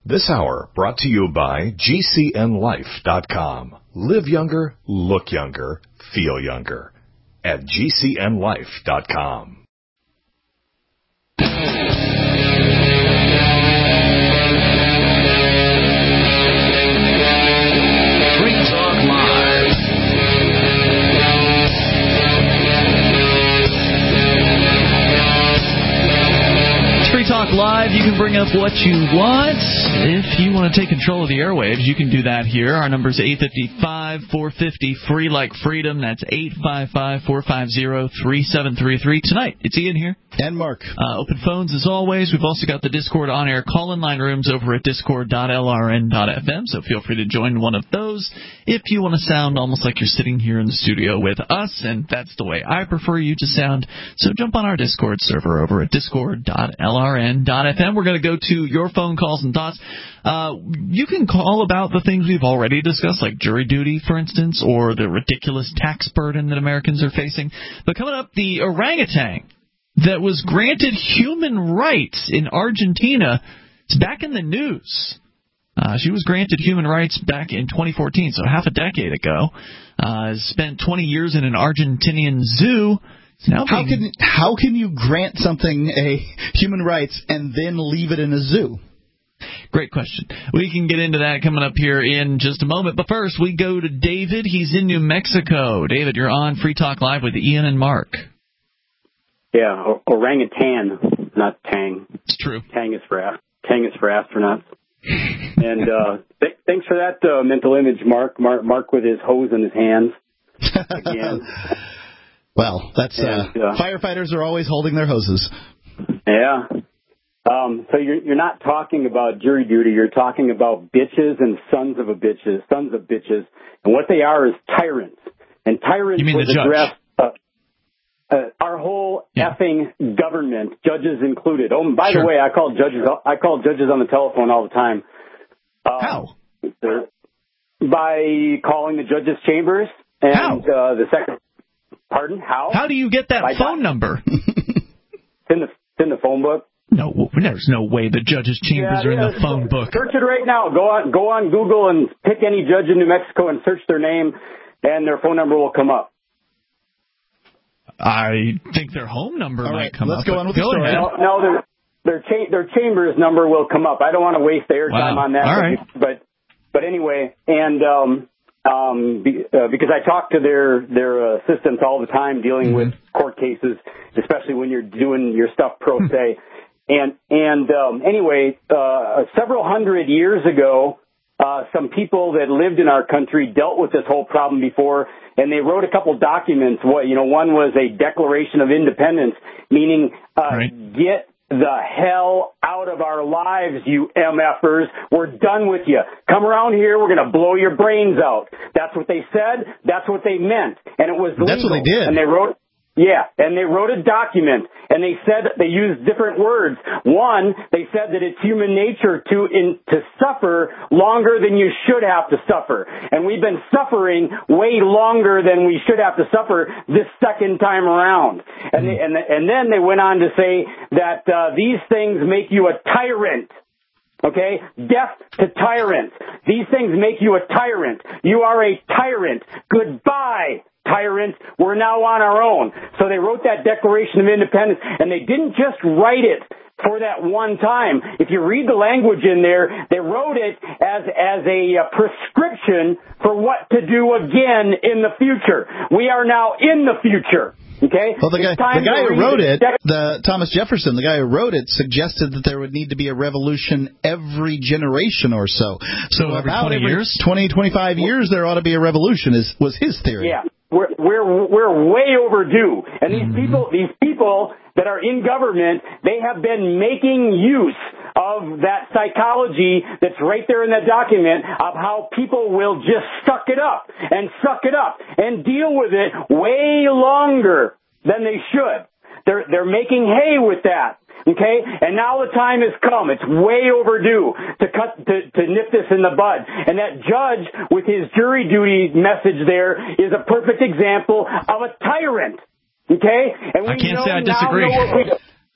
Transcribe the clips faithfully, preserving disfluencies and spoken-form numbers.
This hour brought to you by G C N life dot com. Live younger, look younger, feel younger at G C N life dot com. Talk Live. You can bring up what you want. If you want to take control of the airwaves, you can do that here. Our number is eight five five, four five zero, free like freedom. That's eight five five, four five zero, three seven three three. Tonight, it's Ian here. And Mark. Uh, open phones as always. We've also got the Discord on-air call-in line rooms over at discord dot L R N dot F M, so feel free to join one of those if you want to sound almost like you're sitting here in the studio with us, and that's the way I prefer you to sound. So jump on our Discord server over at discord dot L R N dot F M. We're going to go to your phone calls and thoughts. Uh, you can call about the things we've already discussed, like jury duty, for instance, or the ridiculous tax burden that Americans are facing. But coming up, the orangutan that was granted human rights in Argentina is back in the news. Uh, she was granted human rights back in twenty fourteen, so half a decade ago. Uh, spent twenty years in an Argentinian zoo. Now how can how can you grant something a human rights and then leave it in a zoo? Great question. We can get into that coming up here in just a moment. But first, we go to David. He's in New Mexico. David, you're on Free Talk Live with Ian and Mark. Yeah, or- orangutan, not tang. It's true. Tang is for tang is for astronauts. and uh, th- thanks for that uh, mental image, Mark. Mark. Mark with his hose in his hands again. Well, that's and, uh, uh, firefighters are always holding their hoses. Yeah. Um, so you're you're not talking about jury duty. You're talking about bitches and sons of a bitches, sons of bitches, and what they are is tyrants. And tyrants you mean was the judge? addressed. Uh, uh, our whole yeah. effing government, judges included. Oh, and by sure. the way, I call judges. I call judges on the telephone all the time. Uh, How? By calling the judges' chambers and How? Uh, the second. Pardon? How? How do you get that By phone di- number? It's in the it's in the phone book. No, there's no way the judges' chambers yeah, are in yeah, the phone book. Search it right now. Go on, go on Google and pick any judge in New Mexico and search their name, and their phone number will come up. I think their home number All might right, come let's up. Let's go on with the story. No, no their their, cha- their chambers number will come up. I don't want to waste the airtime wow. on that. All right. But but anyway, and um, um, be, uh, because I talk to their their assistants all the time dealing mm-hmm. with court cases, especially when you're doing your stuff pro se. And and um, anyway, uh, several hundred years ago, uh, some people that lived in our country dealt with this whole problem before, and they wrote a couple documents. What you know, one was a Declaration of Independence, meaning uh, right. get the hell out of our lives, you MFers. We're done with you. Come around here. We're going to blow your brains out. That's what they said. That's what they meant, and it was legal. That's what they did. And they wrote. Yeah, and they wrote a document, and they said they used different words. One, they said that it's human nature to in, to suffer longer than you should have to suffer, and we've been suffering way longer than we should have to suffer this second time around. And they, and and then they went on to say that uh, these things make you a tyrant. Okay, death to tyrants. These things make you a tyrant. You are a tyrant. Goodbye, tyrant. We're now on our own. So they wrote that Declaration of Independence, and they didn't just write it for that one time. If you read the language in there, they wrote it as as a prescription for what to do again in the future. We are now in the future. Okay. Well, the guy, the guy who wrote it, the Thomas Jefferson, the guy who wrote it, suggested that there would need to be a revolution every generation or so. So, so every twenty every years, twenty, twenty-five years, there ought to be a revolution. Is was his theory? Yeah, we're we're we're way overdue, and these mm-hmm. people, these people that are in government, they have been making use of that psychology that's right there in that document of how people will just suck it up and suck it up and deal with it way longer than they should. They're they're making hay with that. Okay, and now the time has come. It's way overdue to cut to, to nip this in the bud. And that judge with his jury duty message there is a perfect example of a tyrant. Okay, and we I can't know say I disagree. Now know what we,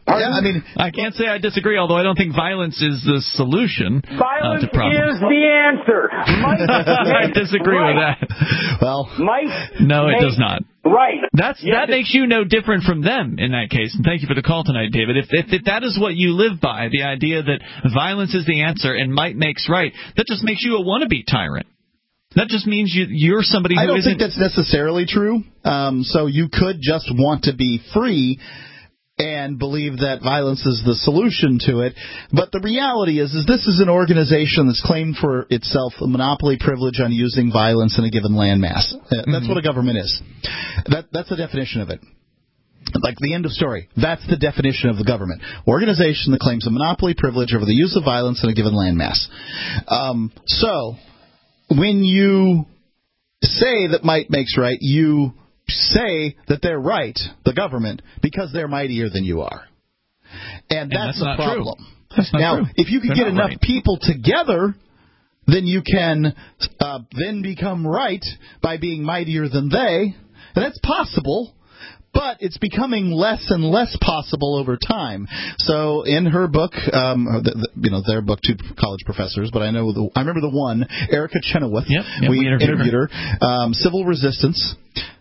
Yeah, I mean, I can't say I disagree, although I don't think violence is the solution. Violence uh, to problems. is the answer. Might I disagree right. with that. Well, Might no, it make, does not. Right. That's yes, that makes you no different from them in that case. And thank you for the call tonight, David. If, if if that is what you live by, the idea that violence is the answer and might makes right, that just makes you a wannabe tyrant. That just means you, you're somebody who I don't isn't... think that's necessarily true. Um, so you could just want to be free and believe that violence is the solution to it. But the reality is, is this is an organization that's claimed for itself a monopoly privilege on using violence in a given landmass. That's mm-hmm. what a government is. That, that's the definition of it. Like the end of story. That's the definition of the government. Organization that claims a monopoly privilege over the use of violence in a given landmass. Um, so, when you say that might makes right, you say that they're right, the government, because they're mightier than you are. And that's, and that's the problem. That's not now, true. if you can They're get enough right. people together, then you can uh, then become right by being mightier than they. And that's possible. But it's becoming less and less possible over time. So in her book, um, the, the, you know, their book, two college professors, but I know the, I remember the one, Erica Chenoweth. Yep, yep, we, we interviewed, interviewed her. her um, Civil Resistance.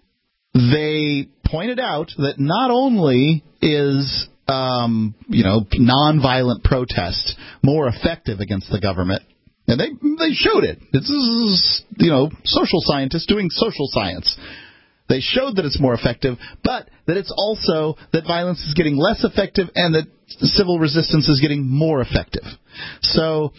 They pointed out that not only is um, you know nonviolent protest more effective against the government, and they they showed it. This is you know social scientists doing social science. They showed that it's more effective, but that it's also that violence is getting less effective and that civil resistance is getting more effective. So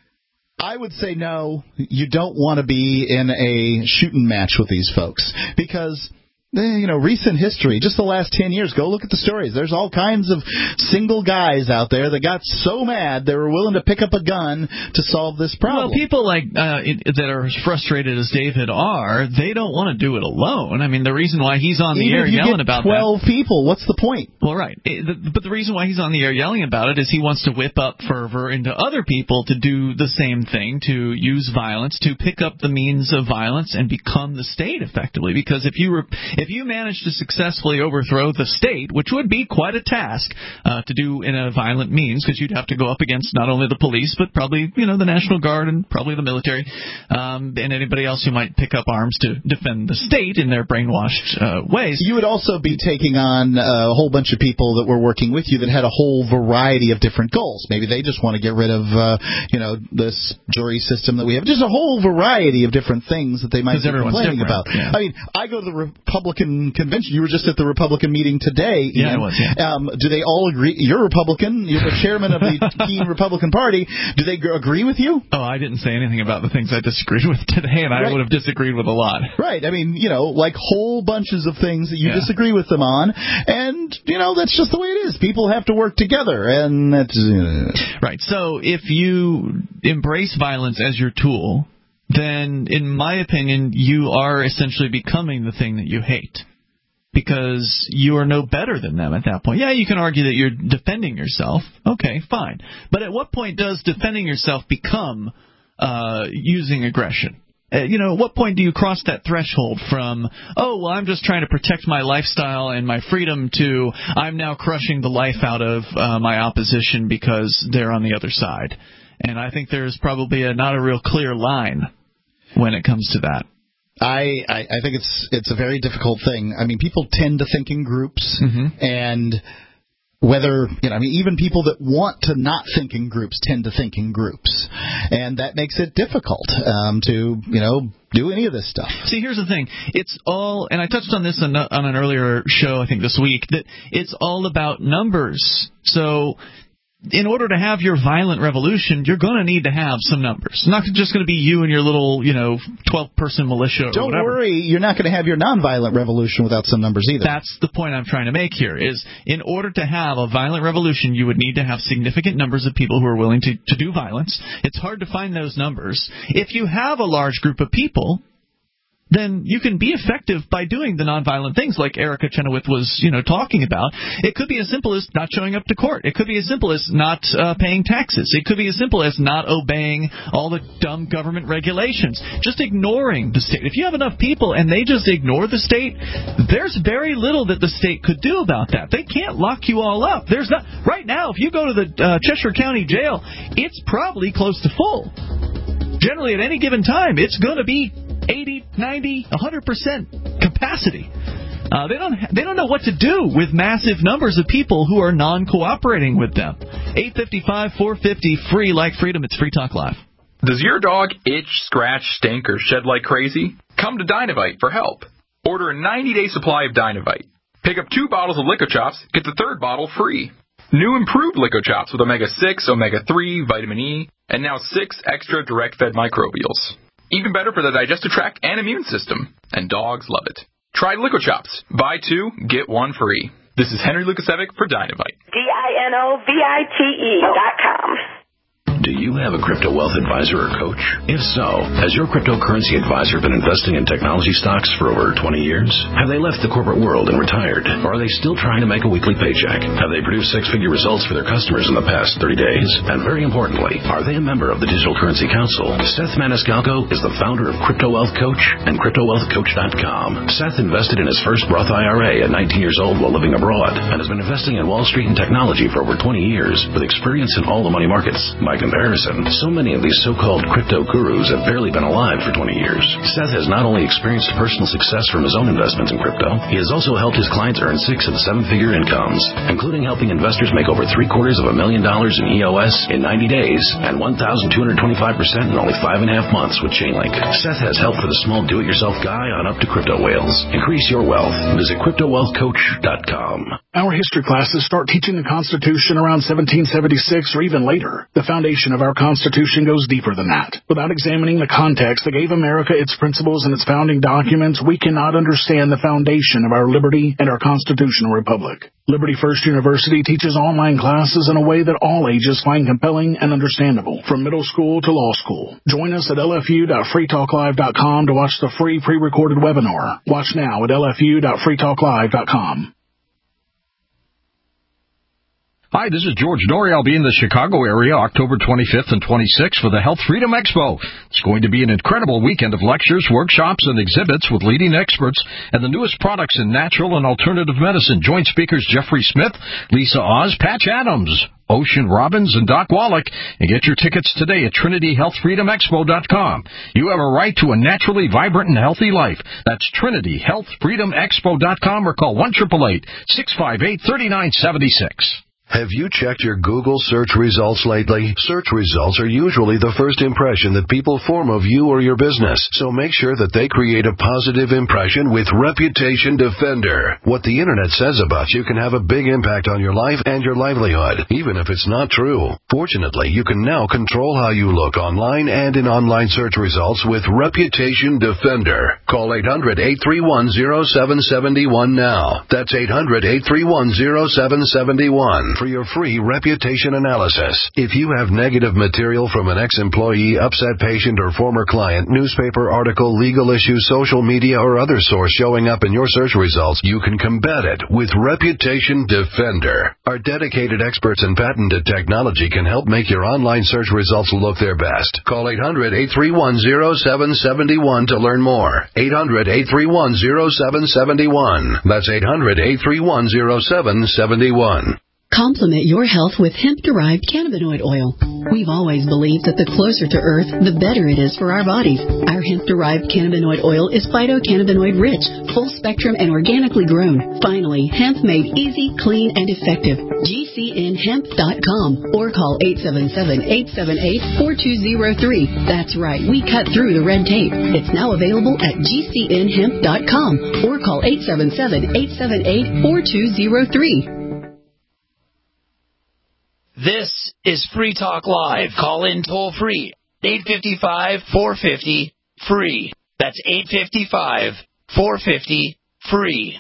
I would say no, you don't want to be in a shooting match with these folks because... You know, recent history, just the last ten years, go look at the stories. There's all kinds of single guys out there that got so mad they were willing to pick up a gun to solve this problem. Well, people like uh, that are as frustrated as David are, they don't want to do it alone. I mean, the reason why he's on the Even air if you yelling get about twelve that. people, what's the point? Well, right. It, the, but the reason why he's on the air yelling about it is he wants to whip up fervor into other people to do the same thing, to use violence, to pick up the means of violence and become the state effectively. Because if you re- if you manage to successfully overthrow the state, which would be quite a task uh, to do in a violent means, because you'd have to go up against not only the police, but probably you know the National Guard and probably the military, um, and anybody else who might pick up arms to defend the state in their brainwashed uh, ways. You would also be taking on a whole bunch of people that were working with you that had a whole variety of different goals. Maybe they just want to get rid of uh, you know this jury system that we have. Just a whole variety of different things that they might be complaining about. Yeah. I mean, I go to the Republican convention. You were just at the Republican meeting today. Ian. Yeah, I was. Yeah. Um, do they all agree? You're Republican. You're the chairman of the Keene Republican Party. Do they g- agree with you? Oh, I didn't say anything about the things I disagreed with today, and I right. would have disagreed with a lot. Right. I mean, you know, like whole bunches of things that you yeah. disagree with them on, and you know that's just the way it is. People have to work together, and that's uh... right. So if you embrace violence as your tool, then, in my opinion, you are essentially becoming the thing that you hate. Because you are no better than them at that point. Yeah, you can argue that you're defending yourself. Okay, fine. But at what point does defending yourself become uh, using aggression? Uh, you know, at what point do you cross that threshold from, oh, well, I'm just trying to protect my lifestyle and my freedom, to I'm now crushing the life out of uh, my opposition because they're on the other side? And I think there's probably a, not a real clear line when it comes to that. I, I, I think it's it's a very difficult thing. I mean, people tend to think in groups, mm-hmm. and whether, you know, I mean, even people that want to not think in groups tend to think in groups, and that makes it difficult um, to, you know, do any of this stuff. See, here's the thing. It's all, and I touched on this on, on an earlier show, I think this week, that it's all about numbers. So in order to have your violent revolution, you're going to need to have some numbers. It's not just going to be you and your little, you know, twelve-person militia or Don't whatever. worry, you're not going to have your nonviolent revolution without some numbers either. That's the point I'm trying to make here, is in order to have a violent revolution, you would need to have significant numbers of people who are willing to, to do violence. It's hard to find those numbers. If you have a large group of people, then you can be effective by doing the nonviolent things like Erica Chenoweth was, you know, talking about. It could be as simple as not showing up to court. It could be as simple as not uh, paying taxes. It could be as simple as not obeying all the dumb government regulations. Just ignoring the state. If you have enough people and they just ignore the state, there's very little that the state could do about that. They can't lock you all up. There's not right now. If you go to the uh, Cheshire County Jail, it's probably close to full. Generally, at any given time, it's going to be eighty, ninety, one hundred percent capacity. Uh, they don't they don't know what to do with massive numbers of people who are non-cooperating with them. eight five five, four five zero, free like freedom. It's Free Talk Live. Does your dog itch, scratch, stink, or shed like crazy? Come to Dynavite for help. Order a ninety-day supply of Dynavite. Pick up two bottles of Lico Chops, get the third bottle free. New improved Lico Chops with omega six, omega three, vitamin E, and now six extra direct-fed microbials. Even better for the digestive tract and immune system. And dogs love it. Try Lico Chops. Buy two, get one free. This is Henry Lukasevic for Dynavite. D I N O V I T E dot com. Do you have a crypto wealth advisor or coach? If so, has your cryptocurrency advisor been investing in technology stocks for over twenty years? Have they left the corporate world and retired? Or are they still trying to make a weekly paycheck? Have they produced six-figure results for their customers in the past thirty days? And very importantly, are they a member of the Digital Currency Council? Seth Maniscalco is the founder of Crypto Wealth Coach and crypto wealth coach dot com. Seth invested in his first Roth I R A at nineteen years old while living abroad and has been investing in Wall Street and technology for over twenty years with experience in all the money markets. By comparison, so many of these so-called crypto gurus have barely been alive for twenty years. Seth has not only experienced personal success from his own investments in crypto, he has also helped his clients earn six and seven-figure incomes, including helping investors make over three-quarters of a million dollars in E O S in ninety days and one thousand two hundred twenty-five percent in only five and a half months with Chainlink. Seth has help for the small do-it-yourself guy on up to crypto whales. Increase your wealth. Visit crypto wealth coach dot com. Our history classes start teaching the Constitution around seventeen seventy-six or even later. The foundation of our Constitution goes deeper than that. Without examining the context that gave America its principles and its founding documents, we cannot understand the foundation of our liberty and our constitutional republic. Liberty First University teaches online classes in a way that all ages find compelling and understandable, from middle school to law school. Join us at L F U dot free talk live dot com to watch the free pre-recorded webinar. Watch now at L F U dot free talk live dot com. Hi, this is George Norrie. I'll be in the Chicago area October twenty-fifth and twenty-sixth for the Health Freedom Expo. It's going to be an incredible weekend of lectures, workshops, and exhibits with leading experts and the newest products in natural and alternative medicine. Join speakers Jeffrey Smith, Lisa Oz, Patch Adams, Ocean Robbins, and Doc Wallach, and get your tickets today at Trinity Health Freedom Expo dot com. You have a right to a naturally vibrant and healthy life. That's Trinity Health Freedom Expo dot com or call one eight eight eight, six five eight, three nine seven six. Have you checked your Google search results lately? Search results are usually the first impression that people form of you or your business, so make sure that they create a positive impression with Reputation Defender. What the Internet says about you can have a big impact on your life and your livelihood, even if it's not true. Fortunately, you can now control how you look online and in online search results with Reputation Defender. Call eight hundred, eight three one, zero seven seven one now. That's eight hundred, eight three one, zero seven seven one. For your free reputation analysis. If you have negative material from an ex-employee, upset patient, or former client, newspaper article, legal issue, social media, or other source showing up in your search results, you can combat it with Reputation Defender. Our dedicated experts in patented technology can help make your online search results look their best. Call eight hundred, eight three one, zero seven seven one to learn more. eight hundred, eight three one, zero seven seven one. That's eight hundred, eight three one, zero seven seven one. Complement your health with hemp-derived cannabinoid oil. We've always believed that the closer to Earth, the better it is for our bodies. Our hemp-derived cannabinoid oil is phytocannabinoid-rich, full-spectrum, and organically grown. Finally, hemp made easy, clean, and effective. G C N hemp dot com or call eight seven seven, eight seven eight, four two zero three. That's right, we cut through the red tape. It's now available at G C N hemp dot com or call eight seven seven, eight seven eight, four two zero three. This is Free Talk Live. Call in toll free. eight five five, four five zero, free. That's eight five five, four five zero, free.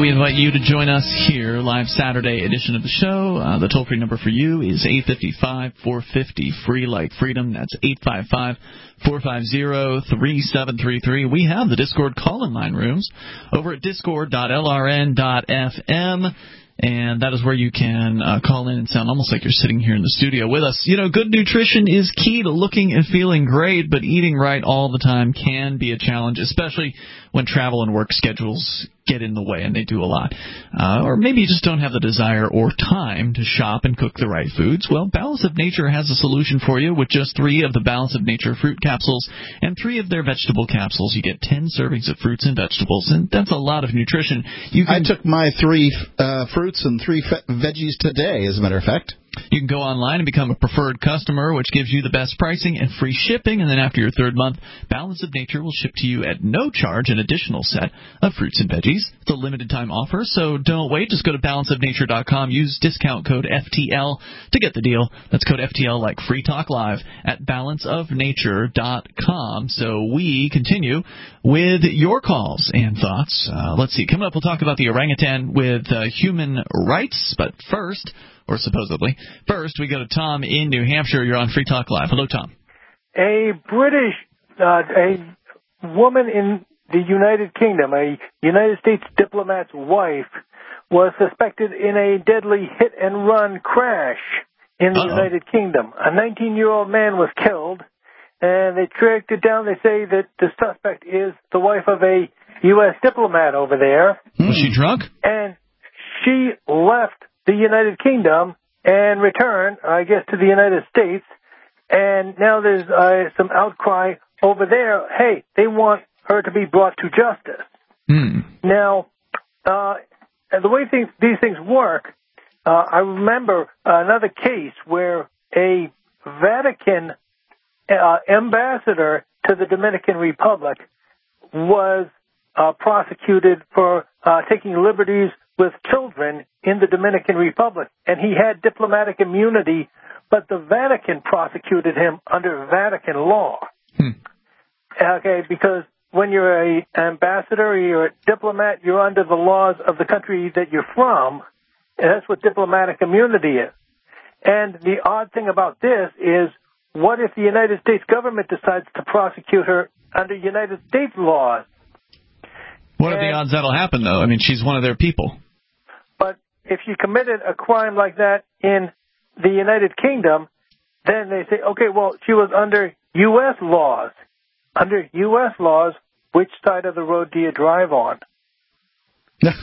we invite you to join us here, live Saturday edition of the show. Uh, the toll-free number for you is eight five five, four five zero, free like freedom. That's eight five five, four five zero, three seven three three. We have the Discord call-in line rooms over at discord dot l r n dot f m. And that is where you can uh, call in and sound almost like you're sitting here in the studio with us. You know, good nutrition is key to looking and feeling great, but eating right all the time can be a challenge, especially when travel and work schedules get in the way, and they do a lot. Uh, or maybe you just don't have the desire or time to shop and cook the right foods. Well, Balance of Nature has a solution for you with just three of the Balance of Nature fruit capsules and three of their vegetable capsules. You get ten servings of fruits and vegetables, and that's a lot of nutrition. You can, I took my three uh, fruits and three fe- veggies today, as a matter of fact. You can go online and become a preferred customer, which gives you the best pricing and free shipping. And then after your third month, Balance of Nature will ship to you at no charge an additional set of fruits and veggies. It's a limited-time offer, so don't wait. Just go to balance of nature dot com. Use discount code F T L to get the deal. That's code F T L like Free Talk Live at balance of nature dot com. So we continue with your calls and thoughts. Uh, let's see. Coming up, we'll talk about the orangutan with uh, human rights. But first... or supposedly. First, we go to Tom in New Hampshire. You're on Free Talk Live. Hello, Tom. A British, uh, a woman in the United Kingdom, a United States diplomat's wife, was suspected in a deadly hit-and-run crash in the Uh-oh. United Kingdom. A nineteen-year-old man was killed, and they tracked it down. They say that the suspect is the wife of a U S diplomat over there. Was she drunk? And she left the United Kingdom and return, I guess, to the United States. And now there's uh, some outcry over there. Hey, they want her to be brought to justice. Hmm. Now, uh, the way things, these things work, uh, I remember another case where a Vatican uh, ambassador to the Dominican Republic was uh, prosecuted for uh, taking liberties with children in the Dominican Republic, and he had diplomatic immunity, but the Vatican prosecuted him under Vatican law. Hmm. Okay, because when you're an ambassador or you're a diplomat, you're under the laws of the country that you're from, and that's what diplomatic immunity is. And the odd thing about this is, what if the United States government decides to prosecute her under United States laws? What are the odds that'll happen, though? I mean, she's one of their people. But if she committed a crime like that in the United Kingdom, then they say, okay, well, she was under U S laws. Under U S laws, which side of the road do you drive on? Okay.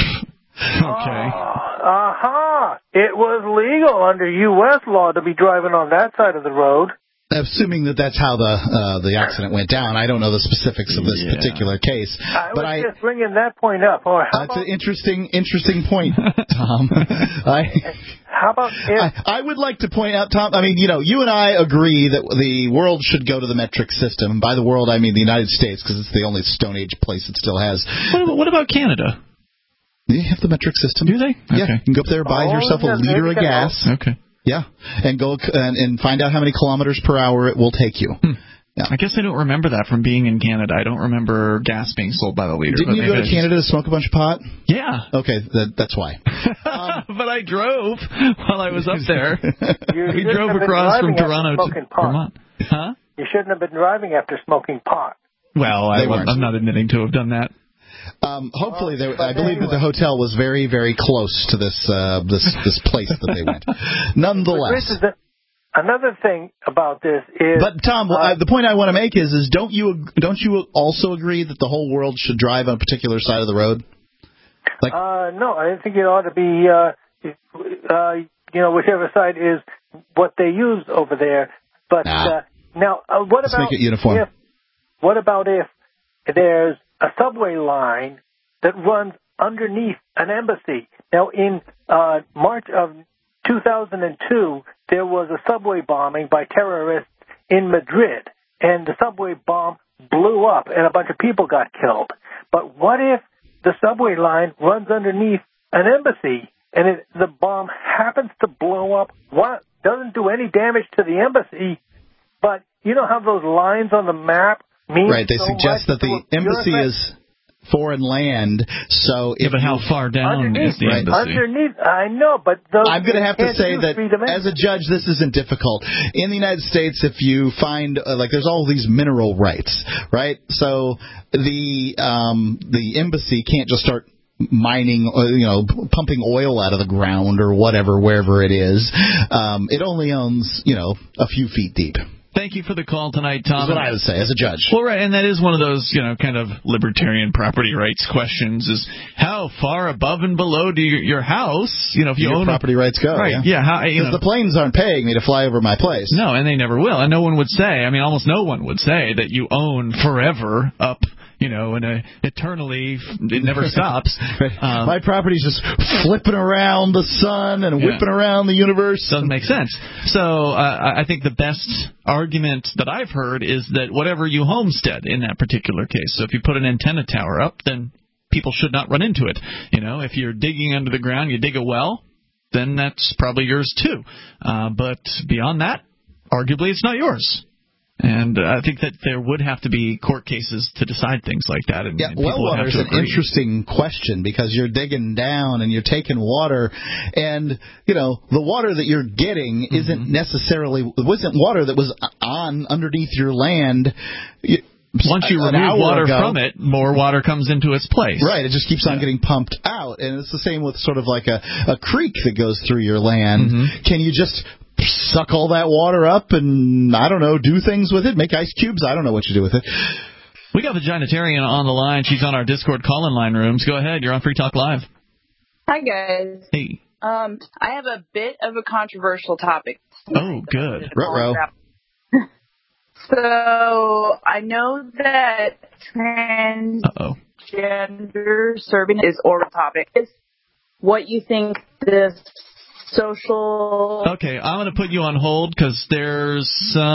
Aha! Uh, it was legal under U S law to be driving on that side of the road. Assuming that that's how the uh, the accident went down. I don't know the specifics of this yeah. particular case. I but was I, just bringing that point up. Or how that's about, an interesting interesting point, Tom. I, how about if... I, I would like to point out, Tom, I mean, you know, you and I agree that the world should go to the metric system. By the world, I mean the United States, because it's the only Stone Age place it still has. What, what about Canada? They have the metric system. Do they? Yeah. Okay. You can go up there, buy oh, yourself a yeah, liter of gas. Okay. Yeah, and go and, and find out how many kilometers per hour it will take you. Hmm. Yeah. I guess I don't remember that from being in Canada. I don't remember gas being sold by the liter. Didn't you go to Canada to smoke a bunch of pot? Yeah. Okay, that, that's why. Um, but I drove while I was up there. You we drove across from Toronto to Vermont. Huh? You shouldn't have been driving after smoking pot. Well, I, I'm not admitting to have done that. Um, hopefully, they, I believe that the hotel was very, very close to this uh, this this place that they went. Nonetheless, the, another thing about this is. But Tom, uh, the point I want to make is, is don't you don't you also agree that the whole world should drive on a particular side of the road? Like, uh, no, I think it ought to be, uh, uh, you know, whichever side is what they use over there. But nah. uh, now, uh, what Let's about make it uniform. If, what about if there's a subway line that runs underneath an embassy? Now, in uh, March of two thousand two, there was a subway bombing by terrorists in Madrid, and the subway bomb blew up, and a bunch of people got killed. But what if the subway line runs underneath an embassy, and it, the bomb happens to blow up, what, doesn't do any damage to the embassy, but you know how those lines on the map mean Right, they so suggest much? that the So embassy is foreign land. So if yeah, but how far down is the right. embassy? Underneath, I know, but those I'm going to have to say that as a dimensions. judge, this isn't difficult. In the United States, if you find uh, like there's all these mineral rights, right? So the um, the embassy can't just start mining, you know, pumping oil out of the ground or whatever, wherever it is. Um, it only owns, you know, a few feet deep. Thank you for the call tonight, Tom. That's what I would say as a judge. Well, right, and that is one of those, you know, kind of libertarian property rights questions: is how far above and below do your, your house, you know, if you your own property a, rights go? Right? Yeah, yeah how, you because know, the planes aren't paying me to fly over my place. No, and they never will, and no one would say. I mean, almost no one would say that you own forever up. You know, and uh, eternally, it never stops. um, My property's just flipping around the sun and yeah. whipping around the universe. Doesn't make sense. So uh, I think the best argument that I've heard is that whatever you homestead in that particular case. So if you put an antenna tower up, then people should not run into it. You know, if you're digging under the ground, you dig a well, then that's probably yours too. Uh, but beyond that, arguably it's not yours. And uh, I think that there would have to be court cases to decide things like that. And, yeah, and well water is an agree. interesting question because you're digging down and you're taking water, and you know the water that you're getting mm-hmm. isn't necessarily wasn't water that was on underneath your land. You, Once you remove water ago. from it, more water comes into its place. Right, it just keeps on yeah. getting pumped out, and it's the same with sort of like a, a creek that goes through your land. Mm-hmm. Can you just suck all that water up and, I don't know, do things with it, make ice cubes? I don't know what you do with it. We got the Vaginitarian on the line. She's on our Discord call-in line rooms. Go ahead. You're on Free Talk Live. Hi, guys. Hey. Um, I have a bit of a controversial topic. Oh, good. Ruh-roh. So, I know that transgender serving is oral topic. Is what you think this social... Okay, I'm going to put you on hold because there's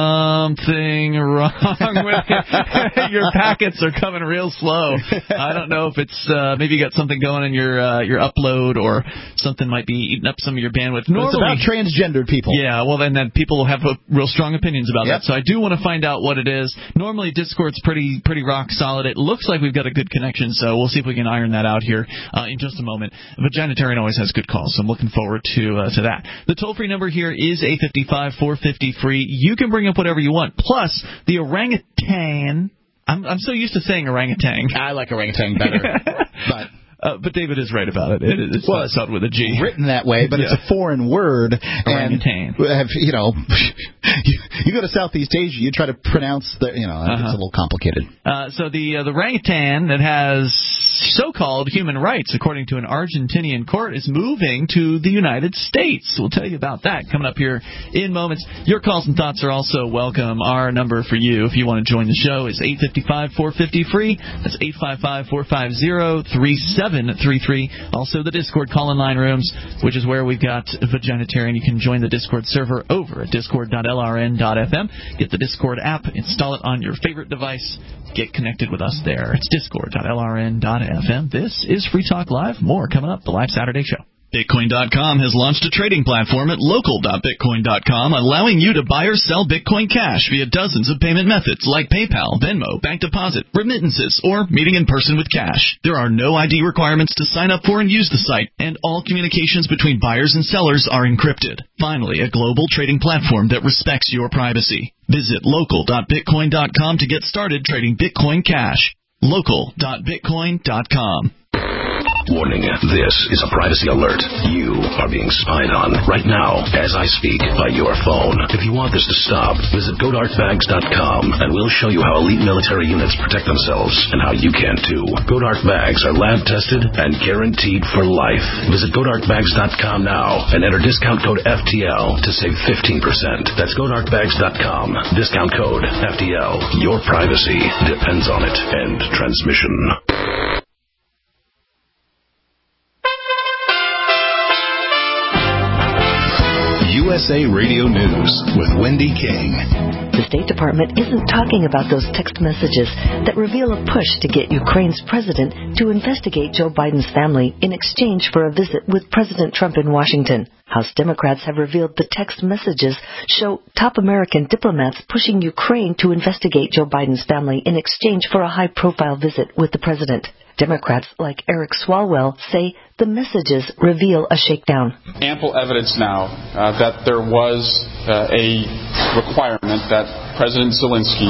something wrong with it. Your packets are coming real slow. I don't know if it's uh, maybe you got something going in your uh, your upload or something might be eating up some of your bandwidth. Normally, it's about transgendered people. Yeah, well, then, then people have uh, real strong opinions about yep. that. So I do want to find out what it is. Normally, Discord's pretty pretty rock solid. It looks like we've got a good connection, so we'll see if we can iron that out here uh, in just a moment. Vaginitarian always has good calls, so I'm looking forward to uh, to that. The toll-free number here is eight five five, four five zero, free. You can bring up whatever you want. Plus, the orangutan. I'm, I'm so used to saying orangutan. I like orangutan better. but uh, but David is right about it. it it's well, spelled with a G. Written that way, but yeah. it's a foreign word. Orangutan. And have, you know, you, you go to Southeast Asia, you try to pronounce the, you know, uh-huh. it's a little complicated. Uh, so the uh, the orangutan that has so-called human rights, according to an Argentinian court, is moving to the United States. We'll tell you about that coming up here in moments. Your calls and thoughts are also welcome. Our number for you, if you want to join the show, is eight five five, four five zero, free. That's eight five five, four five zero, three seven three three. Also, the Discord call-in line rooms, which is where we've got Vaginitarian. You can join the Discord server over at discord dot l r n dot f m. Get the Discord app, install it on your favorite device, get connected with us there. It's discord dot l r n dot f m. This is Free Talk Live. More coming up, the Live Saturday Show. Bitcoin dot com has launched a trading platform at local dot bitcoin dot com, allowing you to buy or sell Bitcoin Cash via dozens of payment methods like PayPal, Venmo, bank deposit, remittances, or meeting in person with cash. There are no I D requirements to sign up for and use the site, and all communications between buyers and sellers are encrypted. Finally, a global trading platform that respects your privacy. Visit local dot bitcoin dot com to get started trading Bitcoin Cash. local dot bitcoin dot com. Warning, this is a privacy alert. You are being spied on right now as I speak by your phone. If you want this to stop, visit go dark bags dot com and we'll show you how elite military units protect themselves and how you can too. Go-Dark bags are lab tested and guaranteed for life. Visit go dark bags dot com now and enter discount code F T L to save fifteen percent. That's go dark bags dot com. Discount code F T L. Your privacy depends on it. End transmission. U S A Radio News with Wendy King. The State Department isn't talking about those text messages that reveal a push to get Ukraine's president to investigate Joe Biden's family in exchange for a visit with President Trump in Washington. House Democrats have revealed the text messages show top American diplomats pushing Ukraine to investigate Joe Biden's family in exchange for a high-profile visit with the president. Democrats like Eric Swalwell say the messages reveal a shakedown. Ample evidence now uh, that there was uh, a requirement that President Zelensky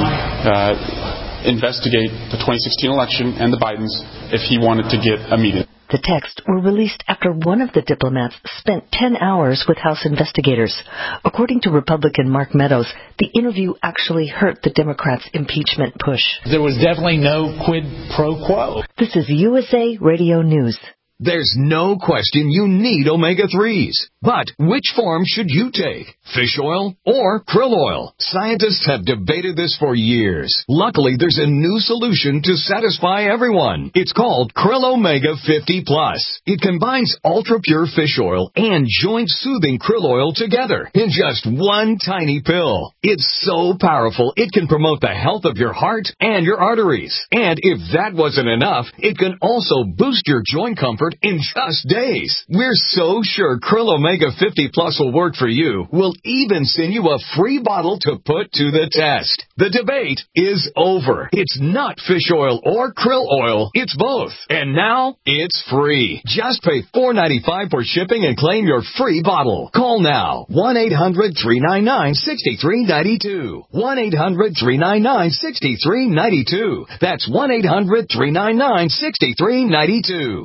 uh, investigate the twenty sixteen election and the Bidens if he wanted to get a meeting. The texts were released after one of the diplomats spent ten hours with House investigators. According to Republican Mark Meadows, the interview actually hurt the Democrats' impeachment push. There was definitely no quid pro quo. This is U S A Radio News. There's no question you need omega threes. But which form should you take? Fish oil or krill oil? Scientists have debated this for years. Luckily, there's a new solution to satisfy everyone. It's called Krill Omega fifty plus. It combines ultra-pure fish oil and joint-soothing krill oil together in just one tiny pill. It's so powerful, it can promote the health of your heart and your arteries. And if that wasn't enough, it can also boost your joint comfort in just days. We're so sure Krill Omega fifty plus will work for you. We'll even send you a free bottle to put to the test. The debate is over. It's not fish oil or krill oil. It's both. And now it's free. Just pay four dollars and ninety-five cents for shipping and claim your free bottle. Call now. one eight hundred three nine nine six three nine two. one eight hundred three nine nine six three nine two. That's one eight hundred three nine nine six three nine two.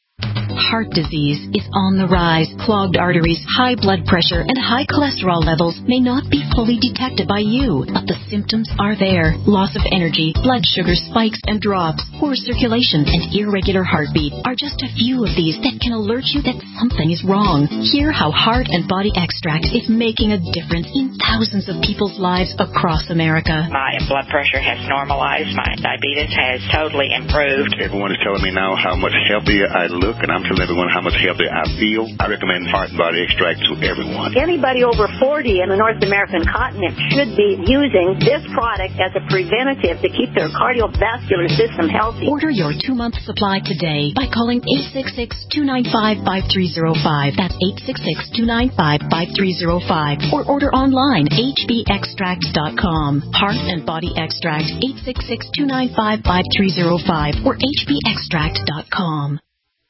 Heart disease is on the rise. Clogged arteries, high blood pressure, and high cholesterol levels may not be fully detected by you, but the symptoms are there. Loss of energy, blood sugar spikes and drops, poor circulation, and irregular heartbeat are just a few of these that can alert you that something is wrong. Hear how Heart and Body Extract is making a difference in thousands of people's lives across America. My blood pressure has normalized. My diabetes has totally improved. Everyone is telling me now how much healthier I look, and I'm telling everyone how much healthier I feel. I recommend Heart and Body Extract to everyone. Anybody over forty in the North American continent should be using this product as a preventative to keep their cardiovascular system healthy. Order your two-month supply today by calling eight six six, two nine five, five three zero five. That's eight six six, two nine five, five three zero five. Or order online, h b extract dot com. Heart and Body Extract, eight six six, two nine five, five three zero five or h b extract dot com.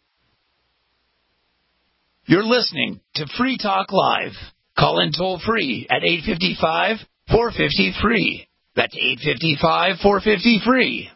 You're listening to Free Talk Live. Call in toll free at eight five five, four five zero, free. That's eight five five, four five zero, free.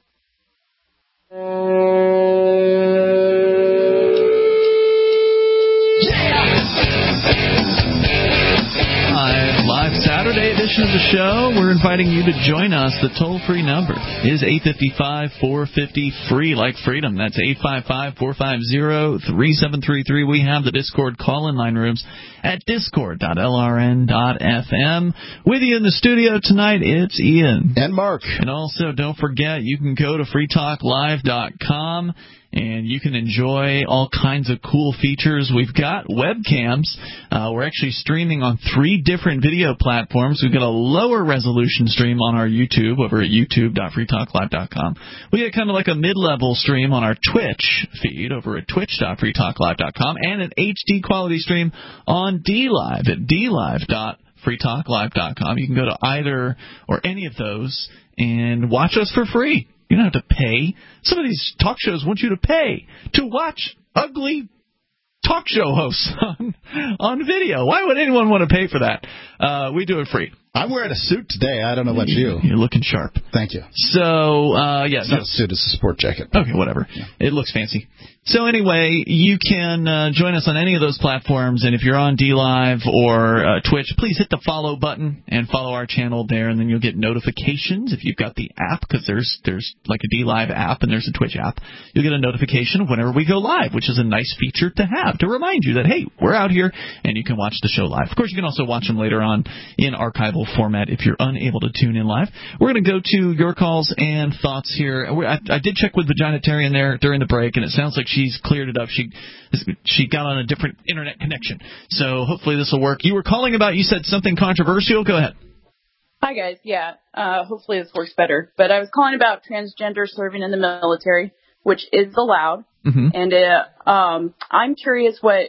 Live, live Saturday edition of the show. We're inviting you to join us. The toll-free number is eight five five, four five zero, free, like freedom. That's eight five five, four five zero, three seven three three. We have the Discord call-in line rooms at discord dot l r n dot f m. With you in the studio tonight, it's Ian. And Mark. And also, don't forget, you can go to free talk live dot com. And you can enjoy all kinds of cool features. We've got webcams. Uh, we're actually streaming on three different video platforms. We've got a lower resolution stream on our YouTube over at youtube dot free talk live dot com. We got kind of like a mid-level stream on our Twitch feed over at twitch dot free talk live dot com and an H D quality stream on D Live at d live dot free talk live dot com. You can go to either or any of those and watch us for free. You don't have to pay. Some of these talk shows want you to pay to watch ugly talk show hosts on, on video. Why would anyone want to pay for that? Uh, we do it free. I'm wearing a suit today. I don't know about you. You're looking sharp. Thank you. So, uh, yeah. It's not a suit. It's a sport jacket. Okay, whatever. Yeah. It looks fancy. So anyway, you can uh, join us on any of those platforms, and if you're on D Live or uh, Twitch, please hit the follow button and follow our channel there, and then you'll get notifications if you've got the app, because there's there's like a D Live app and there's a Twitch app. You'll get a notification whenever we go live, which is a nice feature to have to remind you that, hey, we're out here, and you can watch the show live. Of course, you can also watch them later on in archival format if you're unable to tune in live. We're going to go to your calls and thoughts here. I, I did check with Vaginitarian there during the break, and it sounds like she's cleared it up. She she got on a different internet connection. So hopefully this will work. You were calling about, you said something controversial. Go ahead. Hi, guys. Yeah, uh, hopefully this works better. But I was calling about transgender serving in the military, which is allowed. Mm-hmm. And uh, um, I'm curious what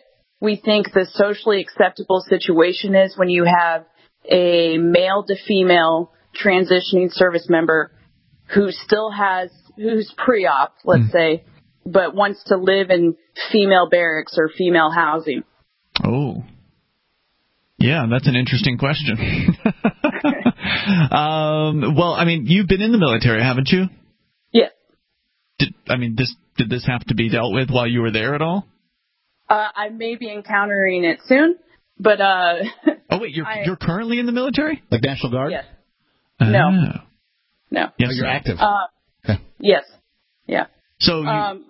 we think the socially acceptable situation is when you have a male to female transitioning service member who still has, who's pre-op, let's mm. say, but wants to live in female barracks or female housing. Oh. Yeah, that's an interesting question. um, well, I mean, you've been in the military, haven't you? Yes. Did, I mean, this did this have to be dealt with while you were there at all? Uh, I may be encountering it soon, but... Uh, oh, wait, you're I, you're currently in the military? Like National Guard? Yes. Uh, no. No. Yes, oh, you're active. Uh, okay. Yes. Yeah. So you... Um,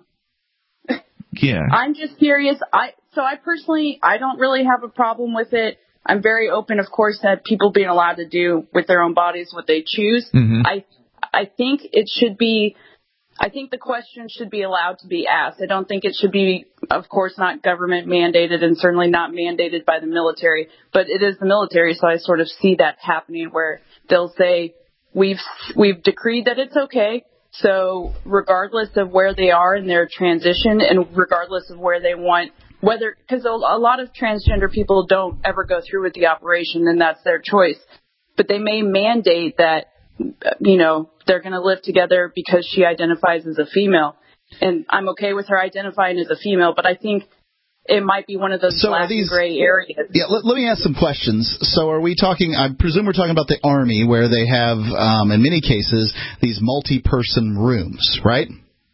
yeah. I'm just curious. I So I personally, I don't really have a problem with it. I'm very open, of course, that people being allowed to do with their own bodies what they choose. Mm-hmm. I I think it should be, I think the question should be allowed to be asked. I don't think it should be, of course, not government mandated and certainly not mandated by the military, but it is the military, so I sort of see that happening where they'll say, we've we've decreed that it's okay, so regardless of where they are in their transition and regardless of where they want, whether, because a lot of transgender people don't ever go through with the operation, and that's their choice. But they may mandate that, you know, they're going to live together because she identifies as a female. And I'm okay with her identifying as a female, but I think it might be one of those so black these, and gray areas. Yeah, let, let me ask some questions. So are we talking, I presume we're talking about the Army, where they have, um, in many cases, these multi-person rooms, right?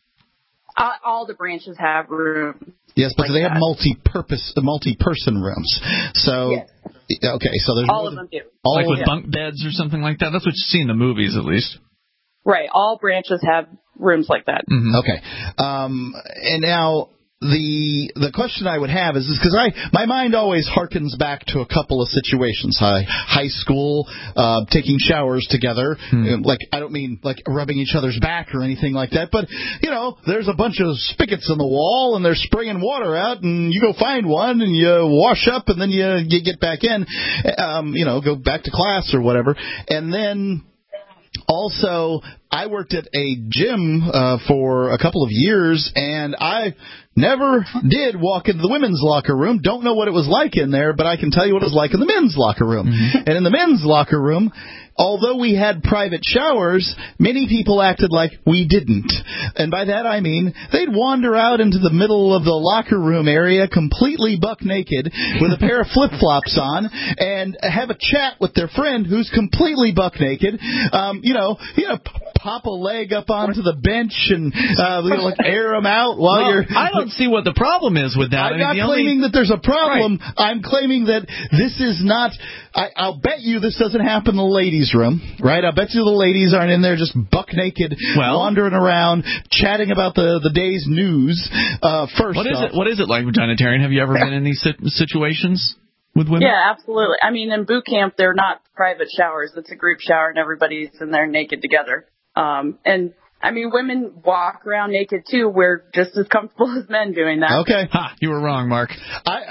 Uh, all the branches have rooms. Yes, but like they have that. multi-purpose, multi-person rooms. So, yes. okay, so there's all more of them than, do. All like with yeah. bunk beds or something like that? That's what you see in the movies, at least. Right, all branches have rooms like that. Mm-hmm. Okay. Um, and now... The the question I would have is because I my mind always harkens back to a couple of situations. High high school, uh, taking showers together. Hmm. Like I don't mean like rubbing each other's back or anything like that, but you know, there's a bunch of spigots in the wall and they're spraying water out, and you go find one and you wash up and then you you get back in, um, you know, go back to class or whatever, and then. Also, I worked at a gym uh, for a couple of years, and I never did walk into the women's locker room. Don't know what it was like in there, but I can tell you what it was like in the men's locker room. Mm-hmm. And in the men's locker room, although we had private showers, many people acted like we didn't. And by that I mean they'd wander out into the middle of the locker room area completely buck naked with a pair of flip-flops on and have a chat with their friend who's completely buck naked. Um, you know, you know, pop a leg up onto the bench and uh, you know, like air them out while well, you're... I don't see what the problem is with that. I'm I mean, not the claiming only... that there's a problem. Right. I'm claiming that this is not... I, I'll bet you this doesn't happen in the ladies' room, right? I bet you the ladies aren't in there just buck naked, well, wandering around, chatting about the, the day's news. Uh, first what is off, it? What is it like, Vegetarian? Have you ever been in these situations with women? Yeah, absolutely. I mean, in boot camp, they're not private showers. It's a group shower, and everybody's in there naked together. Um, and I mean, women walk around naked too. We're just as comfortable as men doing that. Okay. Ha, you were wrong, Mark. I,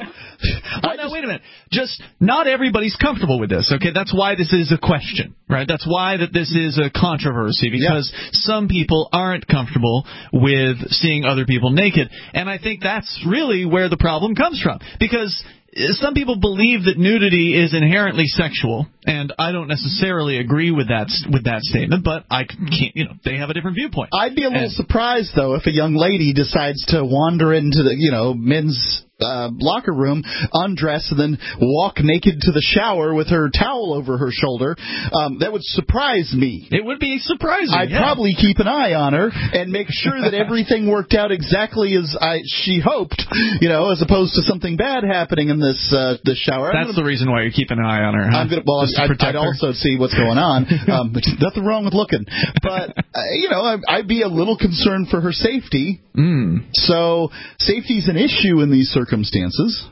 well, I now, just, wait a minute. Just not everybody's comfortable with this, okay? That's why this is a question, right? That's why that this is a controversy, because yeah. some people aren't comfortable with seeing other people naked. And I think that's really where the problem comes from, because some people believe that nudity is inherently sexual, and I don't necessarily agree with that with that statement, but I can't, you know, they have a different viewpoint. I'd be a little and, surprised, though, if a young lady decides to wander into the, you know, men's uh, locker room, undress, and then walk naked to the shower with her towel over her shoulder. Um, that would surprise me. It would be surprising. I'd yeah. probably keep an eye on her and make sure that everything worked out exactly as I she hoped, you know, as opposed to something bad happening in this uh, this shower. That's gonna, the reason why you keep an eye on her. Huh? I'm gonna, well, I'd, I'd also see what's going on. Um, nothing wrong with looking, but uh, you know, I'd, I'd be a little concerned for her safety. Mm. So safety's an issue in these circumstances.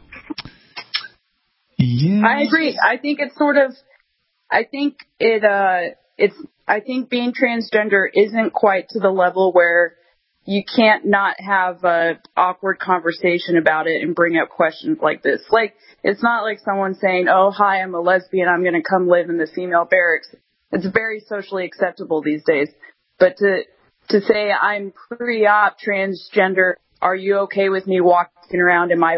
Yeah, I agree. I think it's sort of, I think it, uh, it's, I think being transgender isn't quite to the level where you can't not have a awkward conversation about it and bring up questions like this. Like, it's not like someone saying, oh, hi, I'm a lesbian, I'm going to come live in the female barracks. It's very socially acceptable these days. But to, to say I'm pre-op transgender, are you okay with me walking around in my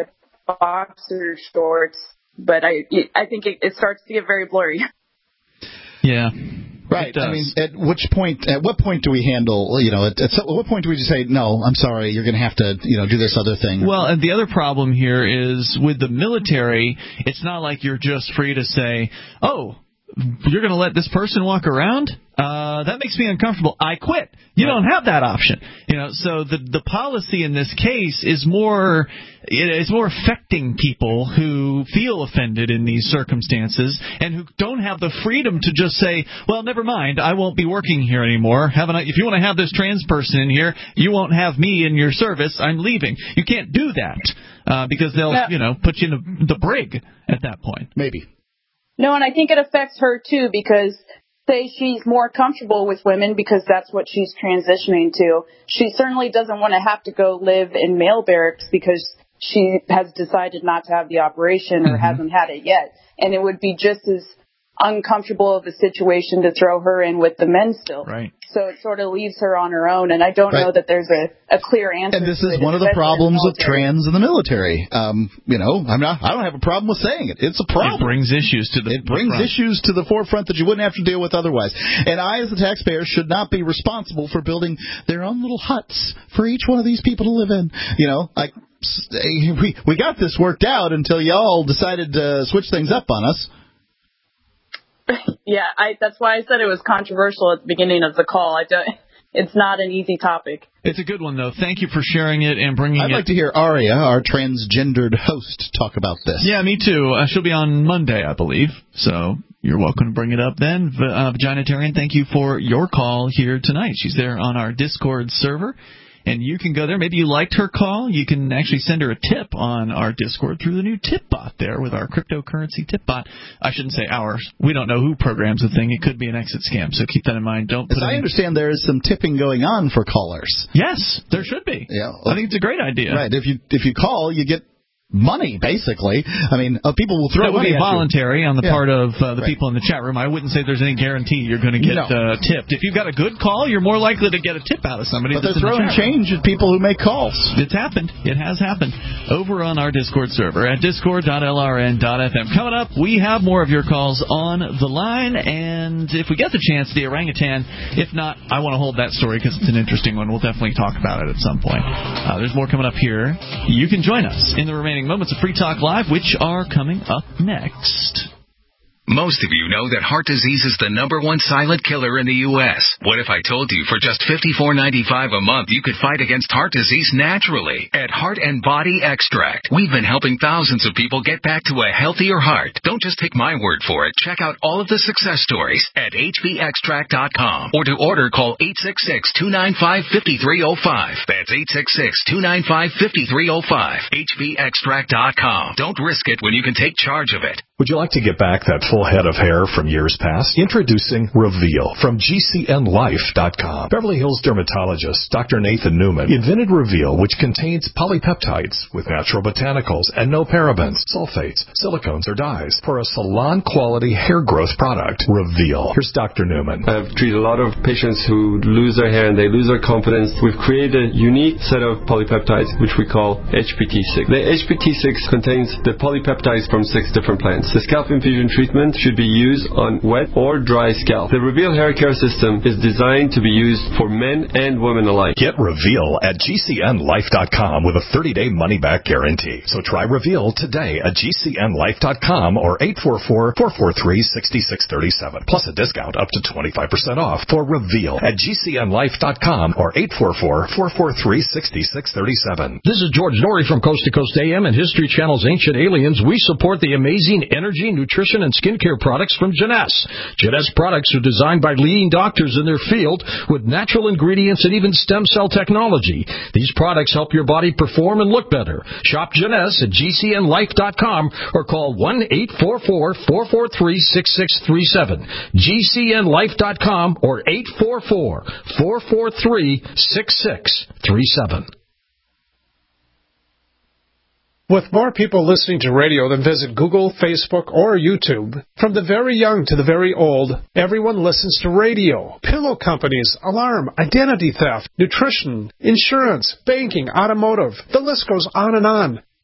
boxer shorts, but I I think it, it starts to get very blurry. Yeah. Right. I mean, at which point? At what point do we handle? You know, at, at what point do we just say, "No, I'm sorry, you're going to have to, you know, do this other thing"? Well, and the other problem here is with the military. It's not like you're just free to say, "Oh, you're going to let this person walk around? Uh, that makes me uncomfortable. I quit." You don't have that option. You know, so the the policy in this case is more it's more affecting people who feel offended in these circumstances and who don't have the freedom to just say, "Well, never mind, I won't be working here anymore. Have a, if you want to have this trans person in here, you won't have me in your service. I'm leaving." You can't do that uh, because they'll, Yeah. you know, put you in the, the brig at that point. Maybe. No, and I think it affects her too because say she's more comfortable with women because that's what she's transitioning to. She certainly doesn't want to have to go live in male barracks because she has decided not to have the operation or Mm-hmm. hasn't had it yet. And it would be just as uncomfortable of a situation to throw her in with the men still. Right. So it sort of leaves her on her own, and I don't Right. know that there's a, a clear answer. And this to is it, one of the especially in problems with military. trans in the military. Um, you know, I'm not. I don't have a problem with saying it. It's a problem. It brings issues to the It brings front. issues to the forefront that you wouldn't have to deal with otherwise. And I, as a taxpayer, should not be responsible for building their own little huts for each one of these people to live in. You know, like we we got this worked out until y'all decided to switch things up on us. Yeah, I, that's why I said it was controversial at the beginning of the call. I don't, it's not an easy topic. It's a good one, though. Thank you for sharing it and bringing I'd it. like to hear Aria, our transgendered host, talk about this. Yeah, me too. Uh, she'll be on Monday, I believe. So you're welcome to bring it up then. V- uh, Vaginitarian, thank you for your call here tonight. She's there on our Discord server. And you can go there. Maybe you liked her call. You can actually send her a tip on our Discord through the new tip bot there with our cryptocurrency tip bot. I shouldn't say ours. We don't know who programs the thing. It could be an exit scam, so keep that in mind. Don't put As I any... understand, there is some tipping going on for callers. Yes, there should be. Yeah, I think it's a great idea. Right. If you if you call, you get money, basically. I mean, uh, people will throw That would money be at you. voluntary on the Yeah. part of uh, the Right. people in the chat room. I wouldn't say there's any guarantee you're going to get No. uh, tipped. If you've got a good call, you're more likely to get a tip out of somebody. But they're that's in the throwing chat room. change at people who make calls. It's happened. It has happened. Over on our Discord server at discord dot L R N dot F M. Coming up, we have more of your calls on the line, and if we get the chance, the orangutan. If not, I want to hold that story because it's an interesting one. We'll definitely talk about it at some point. Uh, there's more coming up here. You can join us in the remaining moments of Free Talk Live, which are coming up next. Most of you know that heart disease is the number one silent killer in the U S What if I told you for just fifty-four ninety-five a month you could fight against heart disease naturally at Heart and Body Extract? We've been helping thousands of people get back to a healthier heart. Don't just take my word for it. Check out all of the success stories at H V extract dot com, or to order, call eight six six, two nine five, five three zero five. That's eight six six, two nine five, five three zero five. H V extract dot com. Don't risk it when you can take charge of it. Would you like to get back that full head of hair from years past? Introducing Reveal from G C N life dot com. Beverly Hills dermatologist Doctor Nathan Newman invented Reveal, which contains polypeptides with natural botanicals and no parabens, sulfates, silicones, or dyes for a salon-quality hair growth product. Reveal. Here's Doctor Newman. I've treated a lot of patients who lose their hair and they lose their confidence. We've created a unique set of polypeptides, which we call H P T six. The H P T six contains the polypeptides from six different plants. The scalp infusion treatment should be used on wet or dry scalp. The Reveal hair care system is designed to be used for men and women alike. Get Reveal at G C N life dot com with a thirty-day money-back guarantee. So try Reveal today at G C N life dot com or eight four four, four four three, six six three seven. Plus a discount up to twenty-five percent off for Reveal at G C N life dot com or eight four four, four four three, six six three seven. This is George Norrie from Coast to Coast A M and History Channel's Ancient Aliens. We support the amazing energy, nutrition, and skincare products from Jeunesse. Jeunesse products are designed by leading doctors in their field with natural ingredients and even stem cell technology. These products help your body perform and look better. Shop Jeunesse at G C N life dot com or call one eight four four, four four three, six six three seven. G C N life dot com or eight four four, four four three, six six three seven. With more people listening to radio than visit Google, Facebook, or YouTube, from the very young to the very old, everyone listens to radio. Pillow companies, alarm, identity theft, nutrition, insurance, banking, automotive. The list goes on and on.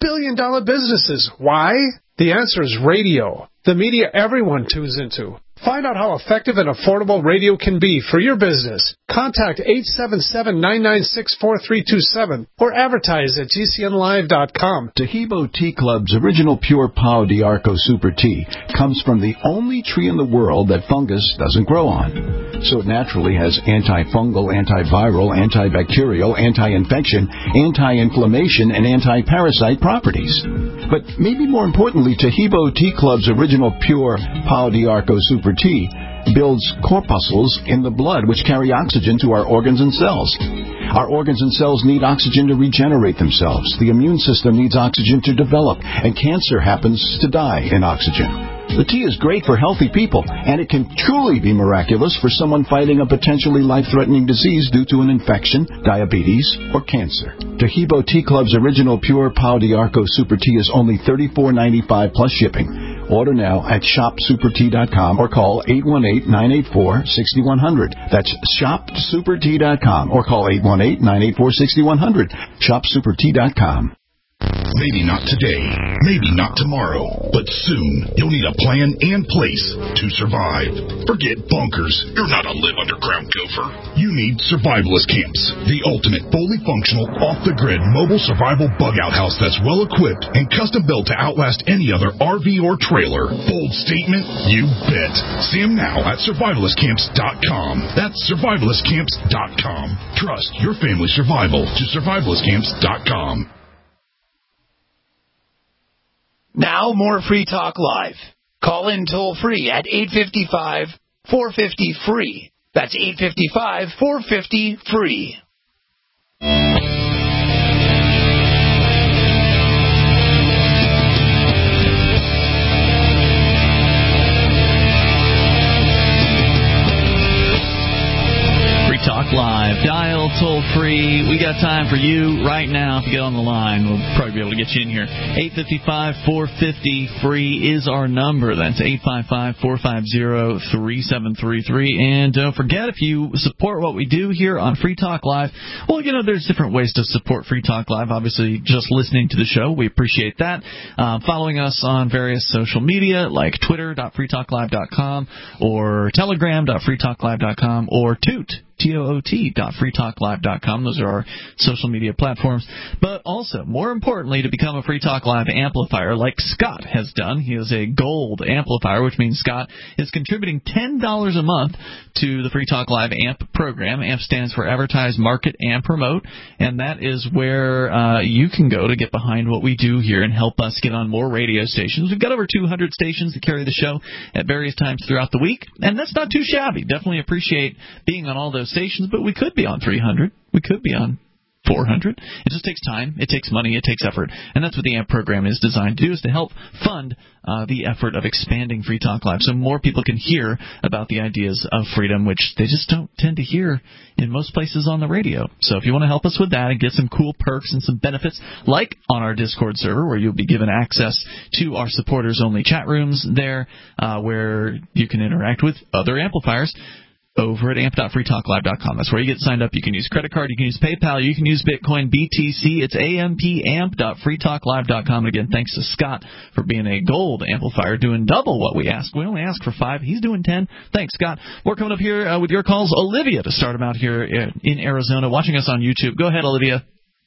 billion dollar businesses. Why? The answer is radio, the media everyone tunes into. Find out how effective and affordable radio can be for your business. Contact eight seven seven, nine nine six, four three two seven or advertise at G C N live dot com. Taheebo Tea Club's original pure Pau d'Arco Super Tea comes from the only tree in the world that fungus doesn't grow on. So it naturally has antifungal, antiviral, antibacterial, anti-infection, anti-inflammation, and anti-parasite properties. But maybe more importantly, Taheebo Tea Club's original pure Pau d'Arco Super Tea builds corpuscles in the blood which carry oxygen to our organs and cells. Our organs and cells need oxygen to regenerate themselves. The immune system needs oxygen to develop, and cancer happens to die in oxygen. The tea is great for healthy people, and it can truly be miraculous for someone fighting a potentially life-threatening disease due to an infection, diabetes, or cancer. Taheebo Tea Club's original pure Pau d'Arco Super Tea is only thirty-four ninety-five plus shipping. Order now at shop super tea dot com or call eight one eight, nine eight four, six one zero zero. That's shop super tea dot com or call eight one eight, nine eight four, six one zero zero. shop super tea dot com. Maybe not today, maybe not tomorrow, but soon you'll need a plan and place to survive. Forget bunkers. You're not a live underground gopher. You need survivalist camps, the ultimate fully functional, off-the-grid mobile survival bug-out house that's well-equipped and custom-built to outlast any other R V or trailer. Bold statement? You bet. See them now at survivalist camps dot com. That's survivalist camps dot com. Trust your family's survival to survivalist camps dot com. Now more Free Talk Live. Call in toll free at eight five five, four five zero, free. That's eight five five, four five zero, free. Talk Live. Dial toll free. We got time for you right now. If you get on the line, we'll probably be able to get you in here. eight five five, four five zero, free is our number. That's eight five five, four five zero, three seven three three. And don't forget, if you support what we do here on Free Talk Live, well, you know, there's different ways to support Free Talk Live. Obviously, just listening to the show, we appreciate that. Um, following us on various social media like twitter dot free talk live dot com or telegram dot free talk live dot com or Toot. T O O T dot free talk live dot com. Those are our social media platforms. But also, more importantly, to become a Free Talk Live amplifier like Scott has done. He is a gold amplifier, which means Scott is contributing ten dollars a month to the Free Talk Live A M P program. A M P stands for Advertise, Market, and Promote. And that is where uh, you can go to get behind what we do here and help us get on more radio stations. We've got over two hundred stations that carry the show at various times throughout the week. And that's not too shabby. Definitely appreciate being on all those stations, but we could be on three hundred. We could be on four hundred. It just takes time. It takes money. It takes effort. And that's what the A M P program is designed to do, is to help fund uh, the effort of expanding Free Talk Live so more people can hear about the ideas of freedom, which they just don't tend to hear in most places on the radio. So if you want to help us with that and get some cool perks and some benefits, like on our Discord server, where you'll be given access to our supporters-only chat rooms there, uh, where you can interact with other amplifiers, over at A M P dot free talk live dot com. That's where you get signed up. You can use credit card, you can use PayPal, you can use Bitcoin, B T C. It's A M P A M P dot free talk live dot com. Again, thanks to Scott for being a gold amplifier, doing double what we ask. We only ask for five. He's doing ten. Thanks, Scott. We're coming up here uh, with your calls. Olivia, to start them out here in Arizona, watching us on YouTube. Go ahead, Olivia.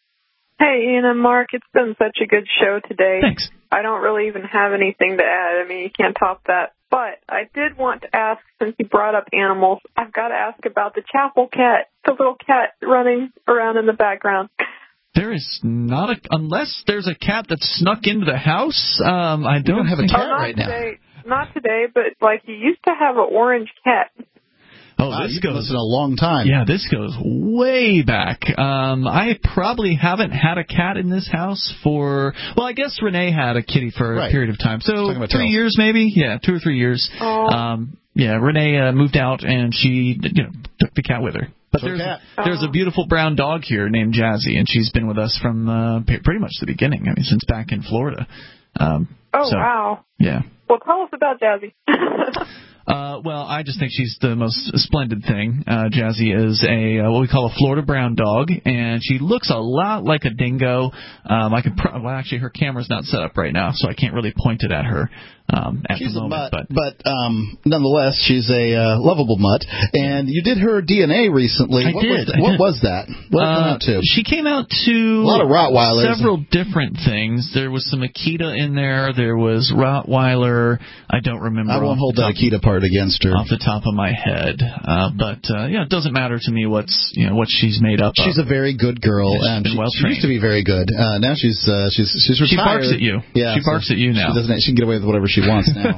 Hey, Ian and Mark, it's been such a good show today. Thanks. I don't really even have anything to add. I mean, you can't top that. But I did want to ask, since you brought up animals, I've got to ask about the chapel cat, the little cat running around in the background. There is not a, unless there's a cat that snuck into the house. Um, I don't, don't have a cat oh, right today, now. Not today, but like you used to have an orange cat. Oh, wow, this you've goes been listening a long time. Yeah, this goes way back. Um, I probably haven't had a cat in this house for, well, I guess Renee had a kitty for right. a period of time. So three Charles. years maybe? Yeah, two or three years. Oh. Um, yeah, Renee uh, moved out and she, you know, took the cat with her. But so there's cat. a, there's a beautiful brown dog here named Jazzy, and she's been with us from uh, pretty much the beginning. I mean, since back in Florida. Um, oh, so, wow. Yeah. Well, tell us about Jazzy. Uh, well, I just think she's the most splendid thing. Uh, Jazzy is a uh, what we call a Florida brown dog, and she looks a lot like a dingo. Um, I could pro- well, actually, her camera's not set up right now, so I can't really point it at her um, at she's the moment. a mutt, but, but um, nonetheless, she's a uh, lovable mutt. And you did her D N A recently. I what did. Was th- I what did. was that? What did it come Uh, out to? She came out to a lot of Rottweilers. Several different things. There was some Akita in there. There was Rottweiler. I don't remember. I won't hold that Akita part against her off the top of my head. Uh, but uh, yeah, it doesn't matter to me what's you know what she's made up. She's of. a very good girl, Yeah, and she's she, well she used to be very good. Uh, now she's uh, she's she's retired. She barks at you. Yeah, she barks so at you now. She doesn't. She can get away with whatever she wants now.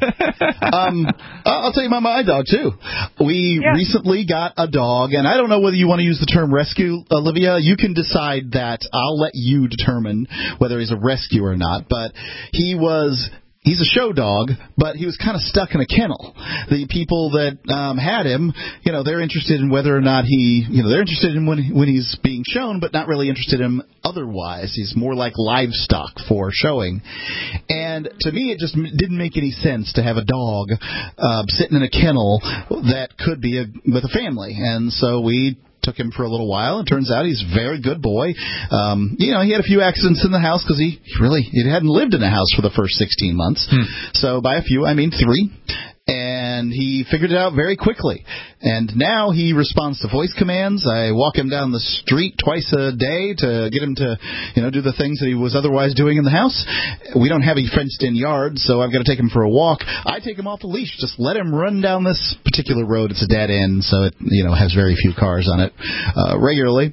um, I'll tell you about my dog too. We yeah. recently got a dog, and I don't know whether you want to use the term rescue, Olivia. You can decide that. I'll let you determine whether he's a rescue or not. But he was. He's a show dog, but he was kind of stuck in a kennel. The people that um, had him, you know, they're interested in whether or not he, you know, they're interested in when when he's being shown, but not really interested in him otherwise. He's more like livestock for showing. And to me, it just didn't make any sense to have a dog uh, sitting in a kennel that could be a, with a family. And so we took him for a little while, and turns out he's a very good boy. Um, you know, he had a few accidents in the house because he really he hadn't lived in a house for the first sixteen months. Hmm. So by a few, I mean three. And he figured it out very quickly. And now he responds to voice commands. I walk him down the street twice a day to get him to, you know, do the things that he was otherwise doing in the house. We don't have a fenced-in yard, so I've got to take him for a walk. I take him off a leash. Just let him run down this particular road. It's a dead end, so it, you know, has very few cars on it uh, regularly.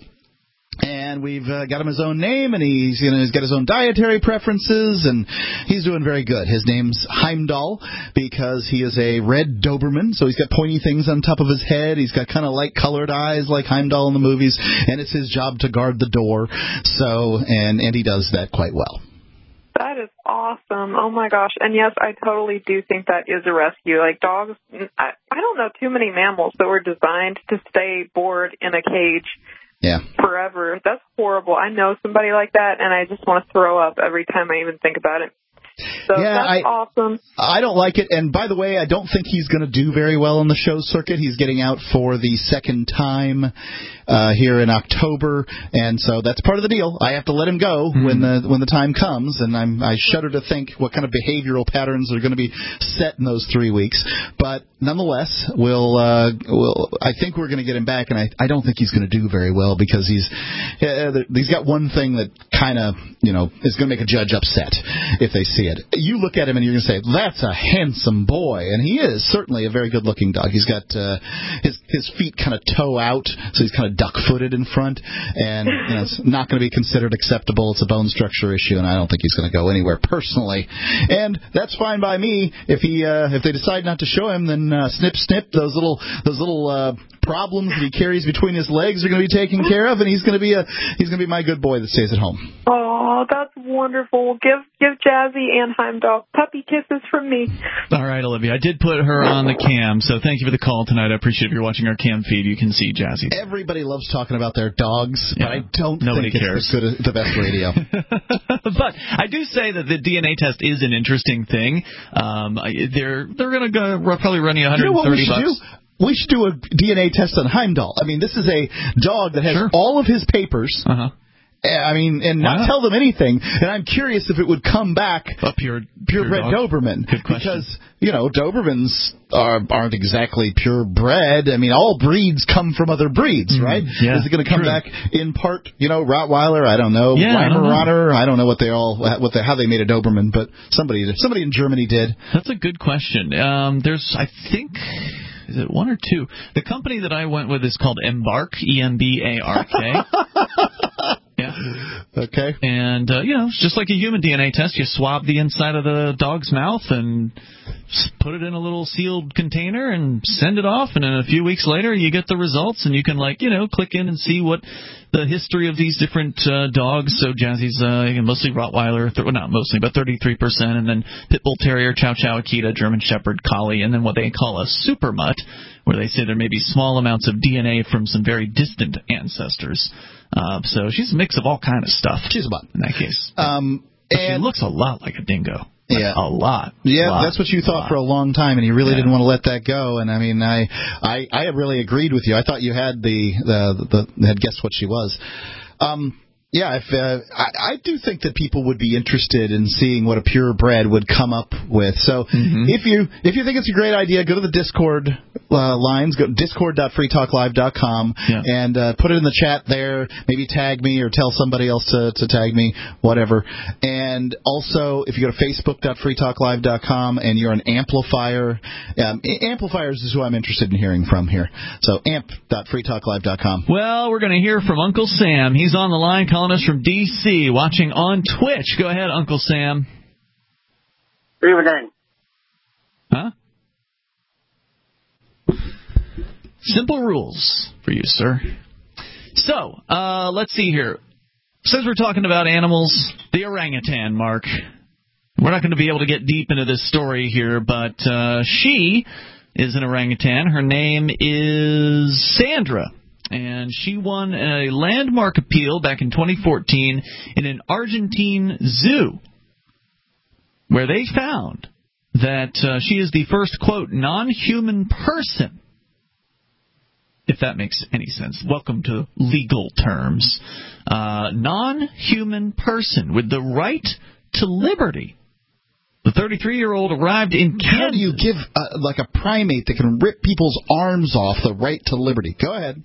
And we've uh, got him his own name, and he's you know he's got his own dietary preferences, and he's doing very good. His name's Heimdall because he is a red Doberman, so he's got pointy things on top of his head. He's got kind of light-colored eyes like Heimdall in the movies, and it's his job to guard the door. So and and he does that quite well. That is awesome. Oh, my gosh. And, yes, I totally do think that is a rescue. Like, dogs, I, I don't know too many mammals that were designed to stay bored in a cage yeah. forever. That's horrible. I know somebody like that, and I just want to throw up every time I even think about it. So yeah, that's I, awesome. I don't like it. And by the way, I don't think he's going to do very well on the show circuit. He's getting out for the second time uh, here in October, and so that's part of the deal. I have to let him go mm-hmm. when the when the time comes, and I'm, I shudder to think what kind of behavioral patterns are going to be set in those three weeks. But nonetheless, we'll, uh, we'll I think we're going to get him back, and I, I don't think he's going to do very well because he's uh, he's got one thing that kind of you know is going to make a judge upset if they see it. You look at him and you're going to say, that's a handsome boy. And he is certainly a very good-looking dog. He's got uh, his his feet kind of toe out, so he's kind of duck-footed in front. And you know, it's not going to be considered acceptable. It's a bone structure issue, and I don't think he's going to go anywhere personally. And that's fine by me. If he uh, if they decide not to show him, then uh, snip, snip, those little those little uh, problems that he carries between his legs are going to be taken care of, and he's going to be a he's going to be my good boy that stays at home. Oh, that's wonderful. Give give Jazzy and Heimdall puppy kisses from me. All right, Olivia. I did put her on the cam, so thank you for the call tonight. I appreciate if you're watching our cam feed, you can see Jazzy. Everybody loves talking about their dogs, yeah. but I don't Nobody think cares. it's the, good, the best radio. But I do say that the D N A test is an interesting thing. Um, they're they're going to go probably run you one hundred thirty you know what we bucks. Should do? We should do a D N A test on Heimdall. I mean, this is a dog that has sure. all of his papers. Uh-huh. I mean, and not wow. tell them anything. And I'm curious if it would come back a pure, purebred pure Doberman. Good question. Because, you know, Dobermans are, aren't exactly purebred. I mean, all breeds come from other breeds, mm, right? Yeah, Is it going to come true. back in part, you know, Rottweiler? I don't know. Yeah, Weimaraner? I, I don't know what they all, what they, how they made a Doberman, but somebody, somebody in Germany did. That's a good question. Um, there's, I think... Is it one or two? The company that I went with is called Embark, E M B A R K. Yeah. Okay. And, uh, you know, it's just like a human D N A test. You swab the inside of the dog's mouth and put it in a little sealed container and send it off. And then a few weeks later, you get the results, and you can, like, you know, click in and see what the history of these different uh, dogs. So Jazzy's uh, mostly Rottweiler, th- well, not mostly, but thirty-three percent, and then Pit Bull Terrier, Chow Chow, Akita, German Shepherd, Collie, and then what they call a super mutt, where they say there may be small amounts of D N A from some very distant ancestors. Uh, so she's a mix of all kind of stuff. She's a mutt. In that case. Um, but and she looks a lot like a dingo. Yeah, a lot. Yeah, lot, that's what you thought lot. for a long time, and you really yeah. didn't want to let that go. And I mean, I, I, I really agreed with you. I thought you had the the, the had guessed what she was. Um, Yeah, if, uh, I, I do think that people would be interested in seeing what a purebred would come up with. So mm-hmm. if you if you think it's a great idea, go to the Discord uh, lines, go to discord dot free talk live dot com, yeah. and uh, put it in the chat there. Maybe tag me or tell somebody else to, to tag me, whatever. And also, if you go to facebook dot free talk live dot com and you're an amplifier, um, amplifiers is who I'm interested in hearing from here. So amp dot free talk live dot com. Well, we're going to hear from Uncle Sam. He's on the line calling us from D C, watching on Twitch. Go ahead, Uncle Sam. Good evening. Huh? Simple rules for you, sir. So, uh, let's see here. Since we're talking about animals, the orangutan, Mark. We're not going to be able to get deep into this story here, but uh, she is an orangutan. Her name is Sandra. And she won a landmark appeal back in twenty fourteen in an Argentine zoo, where they found that uh, she is the first, quote, non-human person, if that makes any sense. Welcome to legal terms. Uh, non-human person with the right to liberty. The thirty-three-year-old arrived in Kansas. How do you give, uh, like a primate that can rip people's arms off, the right to liberty? Go ahead.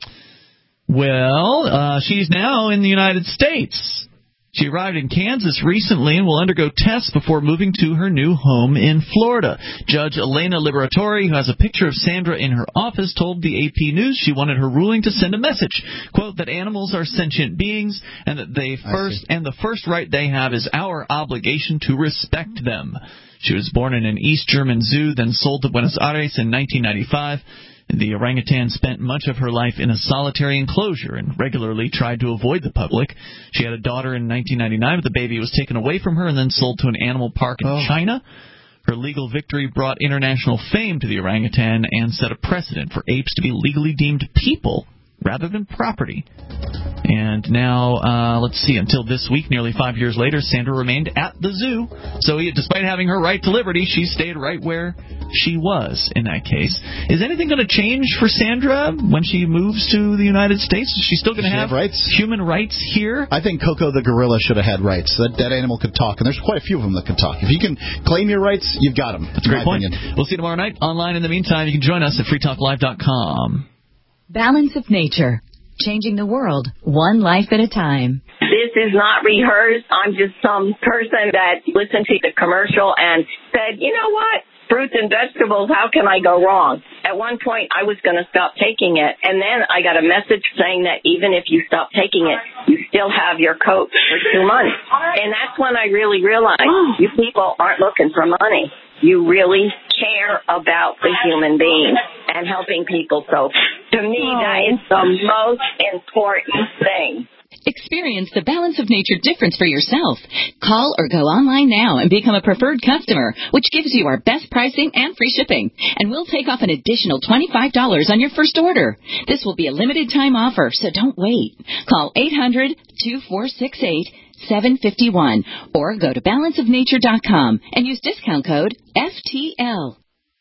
Well, uh, she's now in the United States. She arrived in Kansas recently and will undergo tests before moving to her new home in Florida. Judge Elena Liberatori, who has a picture of Sandra in her office, told the A P News she wanted her ruling to send a message, quote, that animals are sentient beings and that they first and the first right they have is our obligation to respect them. She was born in an East German zoo, then sold to Buenos Aires in nineteen ninety-five. The orangutan spent much of her life in a solitary enclosure and regularly tried to avoid the public. She had a daughter in nineteen ninety-nine, but the baby was taken away from her and then sold to an animal park in oh. China. Her legal victory brought international fame to the orangutan and set a precedent for apes to be legally deemed people rather than property. And now, uh, let's see, until this week, nearly five years later, Sandra remained at the zoo. So despite having her right to liberty, she stayed right where she was in that case. Is anything going to change for Sandra when she moves to the United States? Is she still going to have, have rights? human rights here? I think Coco the gorilla should have had rights. That, that animal could talk, and there's quite a few of them that can talk. If you can claim your rights, you've got them. That's a great point. Opinion. We'll see you tomorrow night. Online in the meantime, you can join us at free talk live dot com. Balance of Nature. Changing the world, one life at a time. This is not rehearsed. I'm just some person that listened to the commercial and said, you know what? Fruits and vegetables, how can I go wrong? At one point, I was going to stop taking it, and then I got a message saying that even if you stop taking it, you still have your coat for two months. And that's when I really realized you people aren't looking for money. You really care about the human being and helping people. So to me, that is the most important thing. Experience the Balance of Nature difference for yourself. Call or go online now and become a preferred customer, which gives you our best pricing and free shipping. And we'll take off an additional twenty-five dollars on your first order. This will be a limited time offer, so don't wait. Call eight hundred, two four six eight, seven five one or go to balance of nature dot com and use discount code F T L.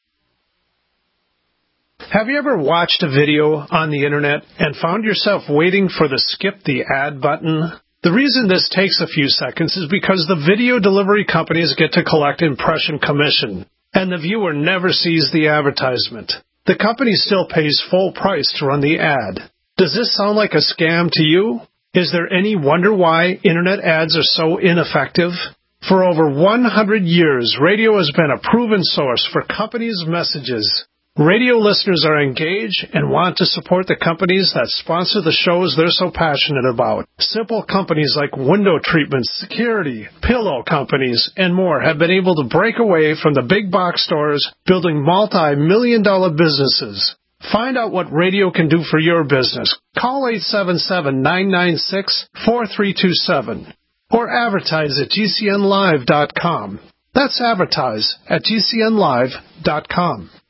Have you ever watched a video on the internet and found yourself waiting for the skip the ad button? The reason this takes a few seconds is because the video delivery companies get to collect impression commission, and the viewer never sees the advertisement. The company still pays full price to run the ad. Does this sound like a scam to you? Is there any wonder why internet ads are so ineffective? For over one hundred years, radio has been a proven source for companies' messages. Radio listeners are engaged and want to support the companies that sponsor the shows they're so passionate about. Simple companies like window treatments, security, pillow companies, and more have been able to break away from the big box stores, building multi-million dollar businesses. Find out what radio can do for your business. Call eight seven seven, nine nine six, four three two seven or advertise at G C N live dot com. That's advertise at G C N live dot com.